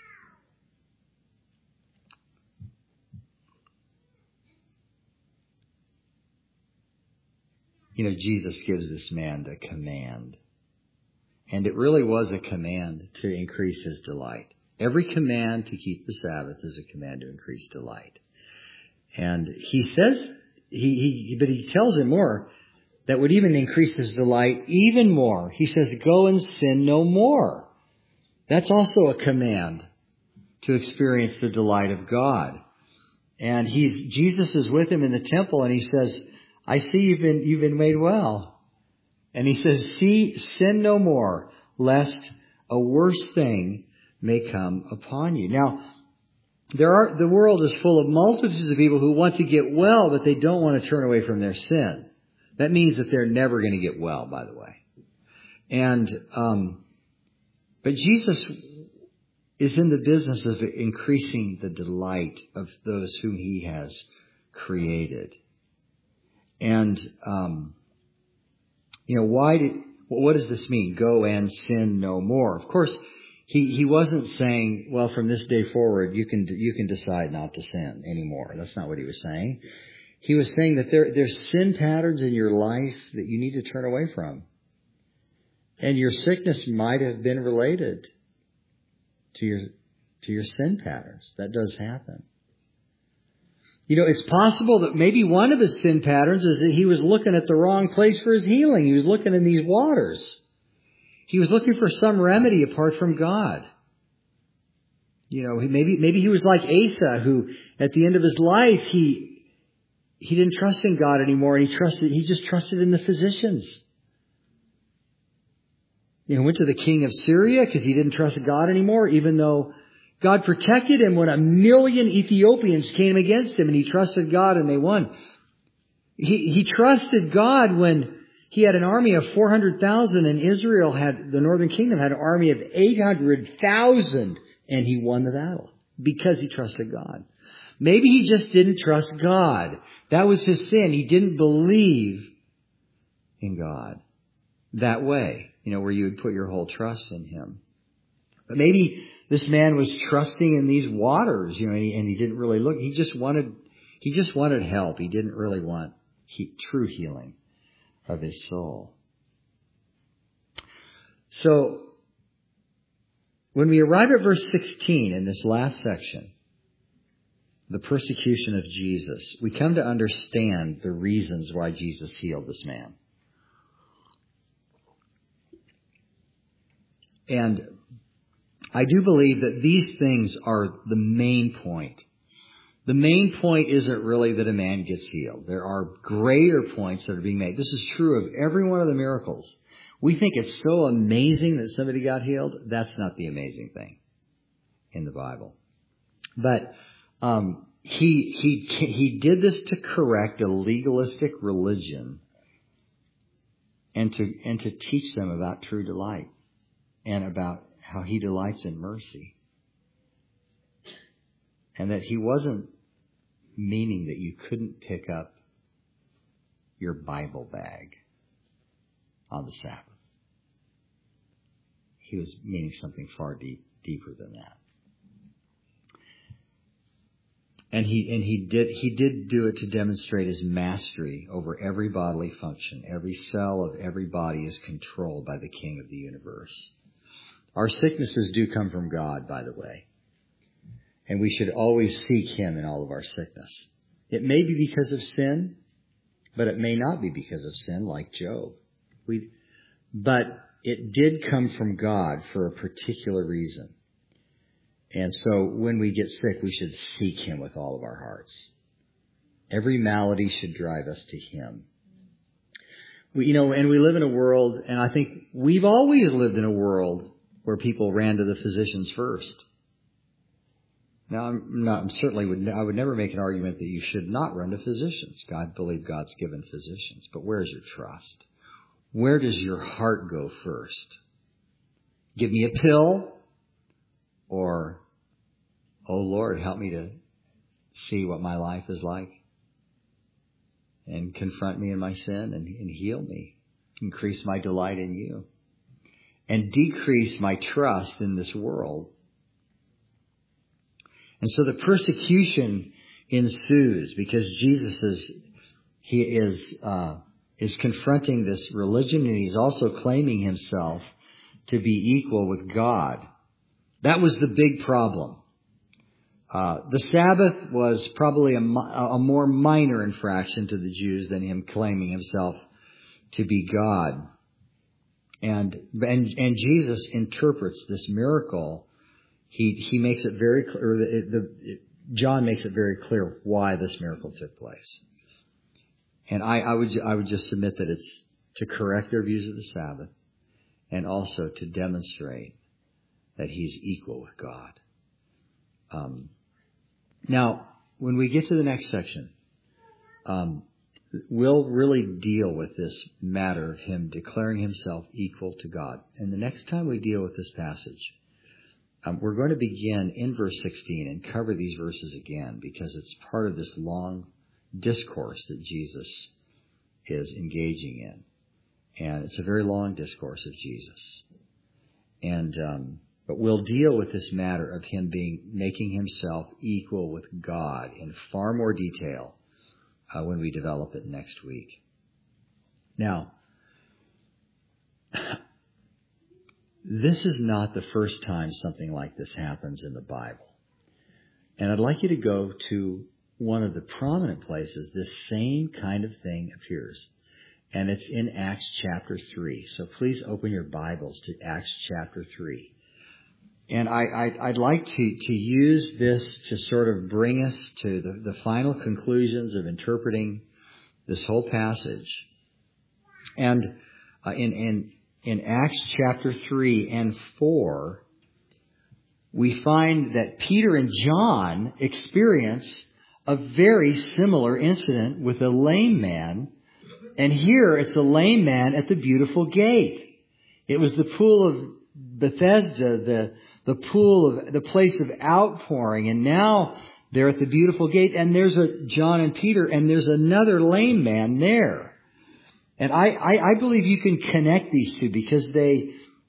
You know, Jesus gives this man the command. And it really was a command to increase his delight. Every command to keep the Sabbath is a command to increase delight. And he says, but he tells him more, that would even increase his delight even more. He says, go and sin no more. That's also a command to experience the delight of God. And Jesus is with him in the temple, and he says, I see you've been made well. And he says, sin no more, lest a worse thing may come upon you. Now, the world is full of multitudes of people who want to get well, but they don't want to turn away from their sin. That means that they're never going to get well, by the way. But Jesus is in the business of increasing the delight of those whom He has created. And, you know, what does this mean? Go and sin no more. Of course, he wasn't saying, well, from this day forward, you can decide not to sin anymore. That's not what he was saying. He was saying that there's sin patterns in your life that you need to turn away from. And your sickness might have been related to your sin patterns. That does happen. You know, it's possible that maybe one of his sin patterns is that he was looking at the wrong place for his healing. He was looking in these waters. He was looking for some remedy apart from God. You know, maybe he was like Asa, who at the end of his life, he didn't trust in God anymore, and he just trusted in the physicians. He went to the king of Syria because he didn't trust God anymore, even though God protected him when 1 million Ethiopians came against him, and he trusted God and they won. He trusted God when he had an army of 400,000 and Israel the northern kingdom had an army of 800,000, and he won the battle because he trusted God. Maybe he just didn't trust God. That was his sin. He didn't believe in God that way, you know, where you would put your whole trust in Him. But maybe this man was trusting in these waters, and he didn't really look. He just wanted help. He didn't really want true healing of his soul. So, when we arrive at verse 16 in this last section, the persecution of Jesus, we come to understand the reasons why Jesus healed this man. And I do believe that these things are the main point. The main point isn't really that a man gets healed. There are greater points that are being made. This is true of every one of the miracles. We think it's so amazing that somebody got healed. That's not the amazing thing in the Bible. But he did this to correct a legalistic religion and to teach them about true delight and about how he delights in mercy. And that he wasn't meaning that you couldn't pick up your Bible bag on the Sabbath. He was meaning something far deeper than that. And he did do it to demonstrate his mastery over every bodily function. Every cell of every body is controlled by the King of the universe. Our sicknesses do come from God, by the way. And we should always seek Him in all of our sickness. It may be because of sin, but it may not be because of sin, like Job. But it did come from God for a particular reason. And so when we get sick, we should seek Him with all of our hearts. Every malady should drive us to Him. And we live in a world, and I think we've always lived in a world where people ran to the physicians first. Now, I would never make an argument that you should not run to physicians. I believe God's given physicians. But where's your trust? Where does your heart go first? Give me a pill? Or, oh Lord, help me to see what my life is like and confront me in my sin and heal me. Increase my delight in you and decrease my trust in this world. And so the persecution ensues because Jesus is confronting this religion, and he's also claiming himself to be equal with God. That was the big problem. The Sabbath was probably a more minor infraction to the Jews than him claiming himself to be God. And Jesus interprets this miracle. He makes it very clear. John makes it very clear why this miracle took place. And I would just submit that it's to correct their views of the Sabbath and also to demonstrate that he's equal with God. Now, when we get to the next section, we'll really deal with this matter of him declaring himself equal to God. And the next time we deal with this passage, we're going to begin in verse 16 and cover these verses again because it's part of this long discourse that Jesus is engaging in. And it's a very long discourse of Jesus. But we'll deal with this matter of him making himself equal with God in far more detail when we develop it next week. Now, this is not the first time something like this happens in the Bible. And I'd like you to go to one of the prominent places this same kind of thing appears. And it's in Acts chapter 3. So please open your Bibles to Acts chapter 3. And I'd like to use this to sort of bring us to the final conclusions of interpreting this whole passage. And in Acts chapter 3 and 4, we find that Peter and John experience a very similar incident with a lame man. And here it's a lame man at the beautiful gate. It was the pool of Bethesda, the pool of the place of outpouring. And now they're at the beautiful gate, and there's John and Peter, and there's another lame man there. And I believe you can connect these two because they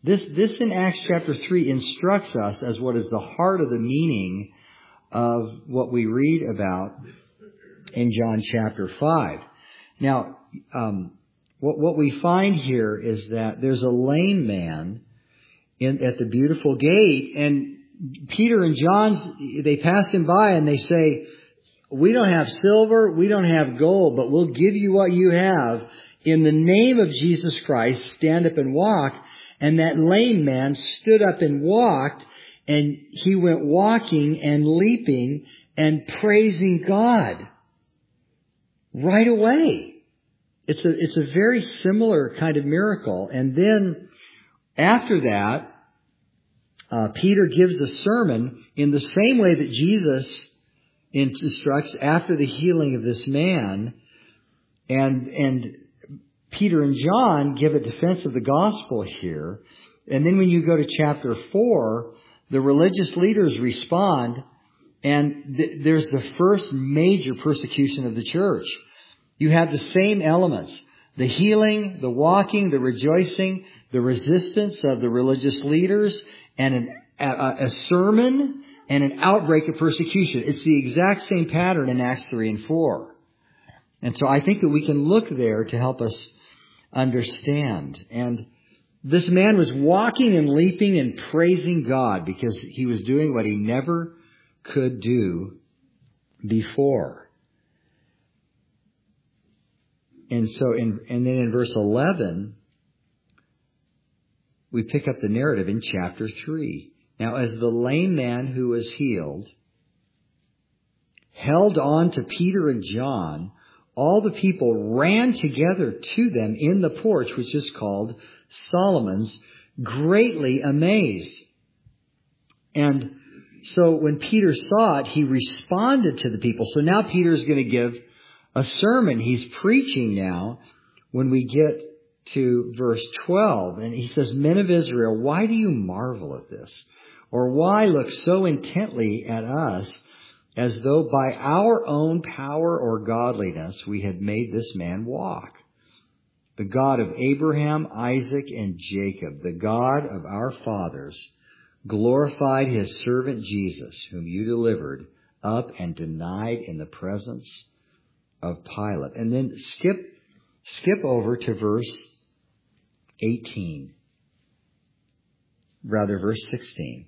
This in Acts chapter 3 instructs us as what is the heart of the meaning of what we read about in John chapter 5. Now, what we find here is that there's a lame man at the beautiful gate, and Peter and John, they pass him by and they say, we don't have silver, we don't have gold, but we'll give you what you have. In the name of Jesus Christ, stand up and walk. And that lame man stood up and walked, and he went walking and leaping and praising God right away. It's a very similar kind of miracle. And then after that, Peter gives a sermon in the same way that Jesus instructs after the healing of this man. And Peter and John give a defense of the gospel here. And then when you go to chapter 4, the religious leaders respond, and there's the first major persecution of the church. You have the same elements: the healing, the walking, the rejoicing, the resistance of the religious leaders, and a sermon and an outbreak of persecution. It's the exact same pattern in Acts 3 and 4. And so I think that we can look there to help us understand. And this man was walking and leaping and praising God because he was doing what he never could do before. And so, and then in verse 11, we pick up the narrative in chapter 3. Now, as the lame man who was healed held on to Peter and John, all the people ran together to them in the porch, which is called Solomon's, greatly amazed. And so when Peter saw it, he responded to the people. So now Peter's going to give a sermon. He's preaching now when we get to verse 12. And he says, "Men of Israel, why do you marvel at this? Or why look so intently at us, as though by our own power or godliness we had made this man walk? The God of Abraham, Isaac, and Jacob, the God of our fathers, glorified his servant Jesus, whom you delivered up and denied in the presence of Pilate." And then skip over to verse 16.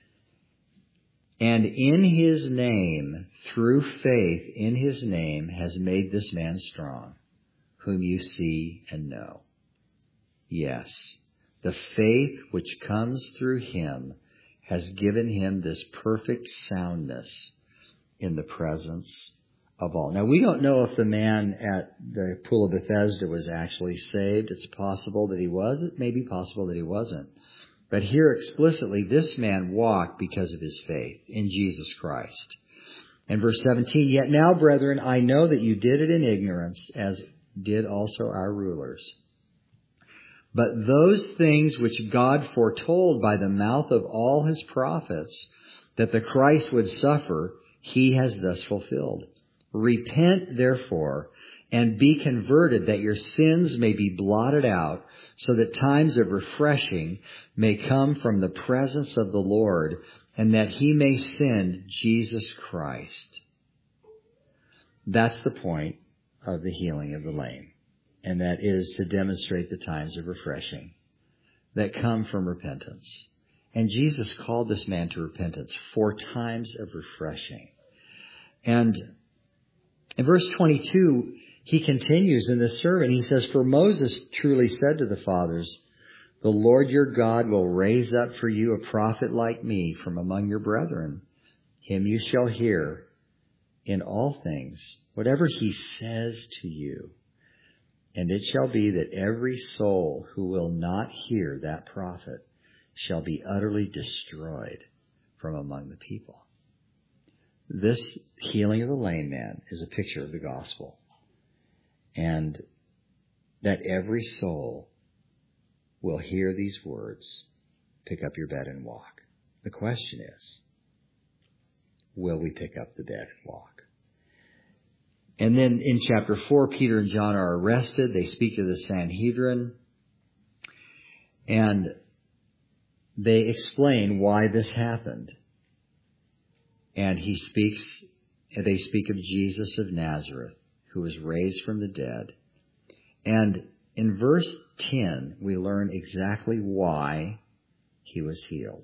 "And in his name, through faith in his name, has made this man strong, whom you see and know. Yes, the faith which comes through him has given him this perfect soundness in the presence of all." Now, we don't know if the man at the pool of Bethesda was actually saved. It's possible that he was. It may be possible that he wasn't. But here explicitly, this man walked because of his faith in Jesus Christ. And verse 17, "Yet now, brethren, I know that you did it in ignorance, as did also our rulers. But those things which God foretold by the mouth of all his prophets, that the Christ would suffer, he has thus fulfilled. Repent, therefore, and be converted, that your sins may be blotted out, so that times of refreshing may come from the presence of the Lord, and that he may send Jesus Christ." That's the point of the healing of the lame. And that is to demonstrate the times of refreshing that come from repentance. And Jesus called this man to repentance for times of refreshing. And in verse 22, he continues in this sermon. He says, "For Moses truly said to the fathers, the Lord your God will raise up for you a prophet like me from among your brethren. Him you shall hear in all things, whatever he says to you. And it shall be that every soul who will not hear that prophet shall be utterly destroyed from among the people." This healing of the lame man is a picture of the gospel. And that every soul will hear these words, "Pick up your bed and walk." The question is, will we pick up the bed and walk? And then in chapter 4, Peter and John are arrested. They speak to the Sanhedrin. And they explain why this happened. And they speak of Jesus of Nazareth, who was raised from the dead. And in verse 10, we learn exactly why he was healed.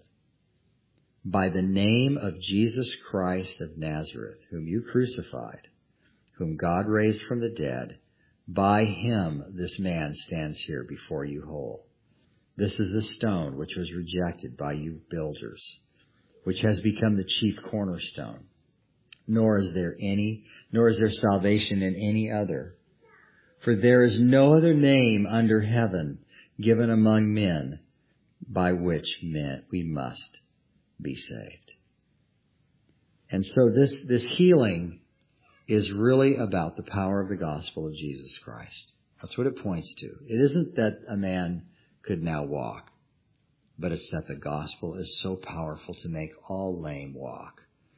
By the name of Jesus Christ of Nazareth, whom you crucified, whom God raised from the dead, by him this man stands here before you whole. This is the stone which was rejected by you builders, which has become the chief cornerstone. Nor is there salvation in any other. For there is no other name under heaven given among men by which we must be saved. And so this healing is really about the power of the gospel of Jesus Christ. That's what it points to. It isn't that a man could now walk, but it's that the gospel is so powerful to make all lame walk.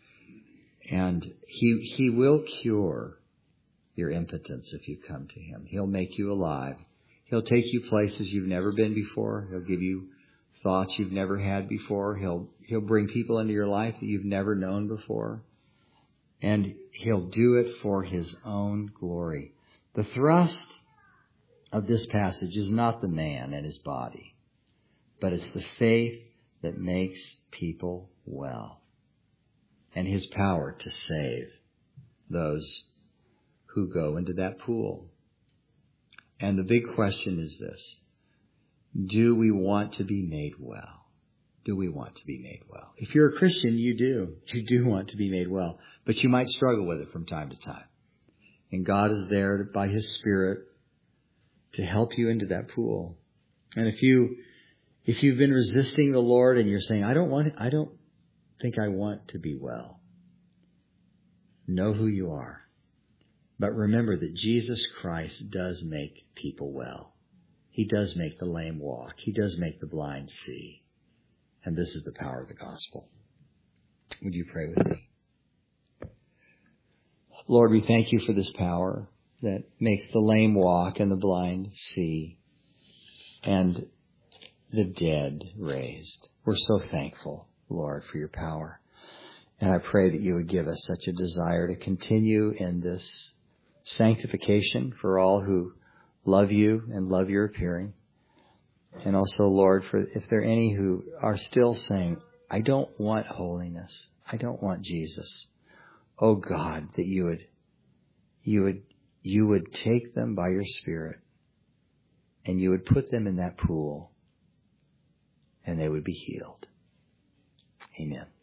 And he will cure your impotence if you come to him. He'll make you alive. He'll take you places you've never been before. He'll give you thoughts you've never had before. He'll bring people into your life that you've never known before. And he'll do it for his own glory. The thrust of this passage is not the man and his body, but it's the faith that makes people well and his power to save those who go into that pool. And the big question is this: do we want to be made well? Do we want to be made well? If you're a Christian, you do. You do want to be made well. But you might struggle with it from time to time. And God is there by his Spirit to help you into that pool. And if you've been resisting the Lord and you're saying, I don't think I want to be well, know who you are. But remember that Jesus Christ does make people well. He does make the lame walk. He does make the blind see. And this is the power of the gospel. Would you pray with me? Lord, we thank you for this power that makes the lame walk and the blind see and the dead raised. We're so thankful, Lord, for your power. And I pray that you would give us such a desire to continue in this sanctification for all who love you and love your appearing. And also, Lord, for if there are any who are still saying, I don't want holiness, I don't want Jesus. Oh God, that you would take them by your Spirit and you would put them in that pool and they would be healed. Amen.